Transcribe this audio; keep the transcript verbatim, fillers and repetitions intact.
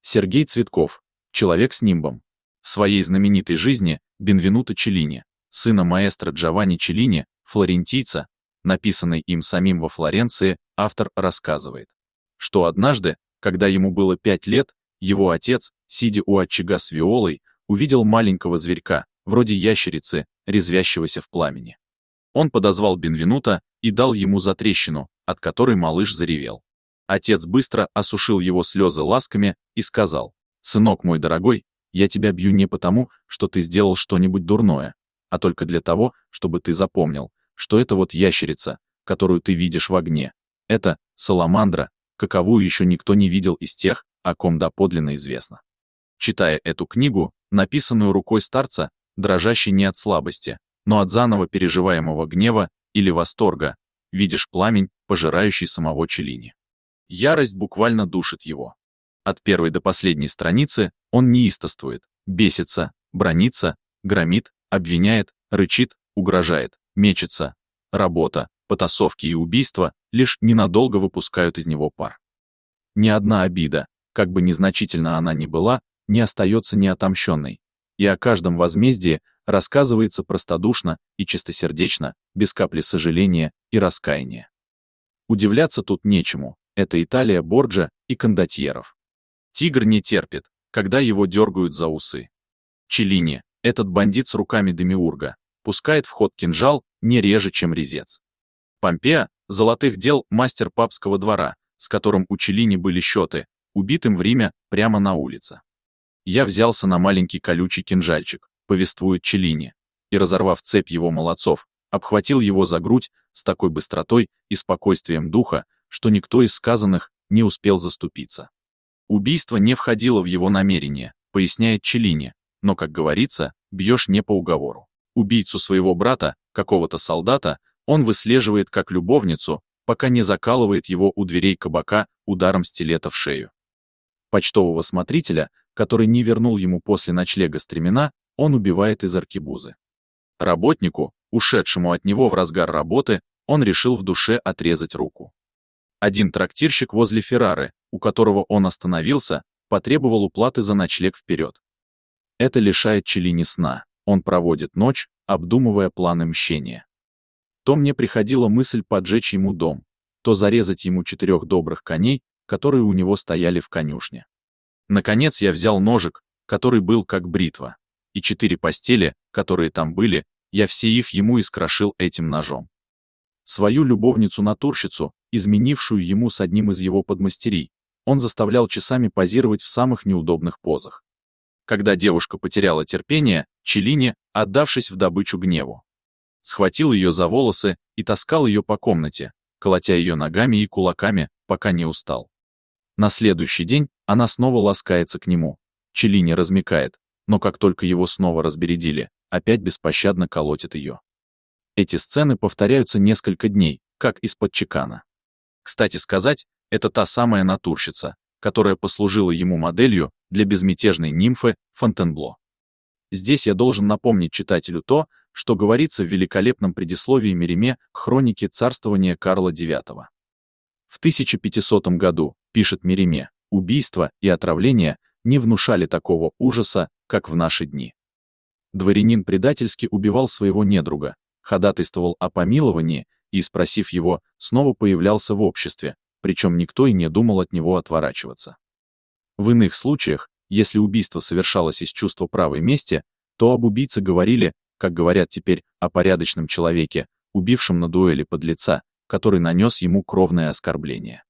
Сергей Цветков, человек с нимбом. В своей знаменитой жизни Бенвенуто Челлини, сына маэстро Джованни Челлини, флорентийца, написанной им самим во Флоренции, автор рассказывает, что однажды, когда ему было пять лет, его отец, сидя у очага с виолой, увидел маленького зверька, вроде ящерицы, резвящегося в пламени. Он подозвал Бенвенуто и дал ему затрещину, от которой малыш заревел. Отец быстро осушил его слезы ласками и сказал: «Сынок мой дорогой, я тебя бью не потому, что ты сделал что-нибудь дурное, а только для того, чтобы ты запомнил, что это вот ящерица, которую ты видишь в огне. Это саламандра, каковую еще никто не видел из тех, о ком доподлинно известно». Читая эту книгу, написанную рукой старца, дрожащей не от слабости, но от заново переживаемого гнева или восторга, видишь пламень, пожирающий самого Челлини. Ярость буквально душит его. От первой до последней страницы он неистовствует, бесится, бранится, громит, обвиняет, рычит, угрожает, мечется. Работа, потасовки и убийства лишь ненадолго выпускают из него пар. Ни одна обида, как бы незначительна она ни была, не остается неотомщенной, и о каждом возмездии рассказывается простодушно и чистосердечно, без капли сожаления и раскаяния. Удивляться тут нечему, это Италия Борджа и кондотьеров. Тигр не терпит, когда его дергают за усы. Челлини, этот бандит с руками демиурга, пускает в ход кинжал не реже, чем резец. Помпея, золотых дел мастер папского двора, с которым у Челлини были счеты, убитым в Риме прямо на улице. «Я взялся на маленький колючий кинжальчик», повествует Челлини, и, разорвав цепь его молодцов, обхватил его за грудь с такой быстротой и спокойствием духа, что никто из сказанных не успел заступиться. Убийство не входило в его намерение, поясняет Челлини, но, как говорится, бьешь не по уговору. Убийцу своего брата, какого-то солдата, он выслеживает как любовницу, пока не закалывает его у дверей кабака ударом стилета в шею. Почтового смотрителя, который не вернул ему после ночлега стремена, он убивает из аркебузы. Работнику, ушедшему от него в разгар работы, он решил в душе отрезать руку. Один трактирщик возле Феррары, у которого он остановился, потребовал уплаты за ночлег вперед. Это лишает Челлини сна, он проводит ночь, обдумывая планы мщения. То мне приходила мысль поджечь ему дом, то зарезать ему четырех добрых коней, которые у него стояли в конюшне. Наконец я взял ножик, который был как бритва, и четыре постели, которые там были, я все их ему искрошил этим ножом. Свою любовницу-натурщицу, изменившую ему с одним из его подмастерий, он заставлял часами позировать в самых неудобных позах. Когда девушка потеряла терпение, Челлини, отдавшись в добычу гневу, схватил ее за волосы и таскал ее по комнате, колотя ее ногами и кулаками, пока не устал. На следующий день она снова ласкается к нему. Челлини размякает, но как только его снова разбередили, опять беспощадно колотит ее. Эти сцены повторяются несколько дней, как из-под чекана. Кстати сказать, это та самая натурщица, которая послужила ему моделью для безмятежной нимфы Фонтенбло. Здесь я должен напомнить читателю то, что говорится в великолепном предисловии Мериме к хронике царствования Карла девятого. В тысяча пятисотом году, пишет Мериме, убийства и отравления не внушали такого ужаса, как в наши дни. Дворянин предательски убивал своего недруга, ходатайствовал о помиловании и, спросив его, снова появлялся в обществе, причем никто и не думал от него отворачиваться. В иных случаях, если убийство совершалось из чувства правой мести, то об убийце говорили, как говорят теперь о порядочном человеке, убившем на дуэли подлеца, который нанес ему кровное оскорбление.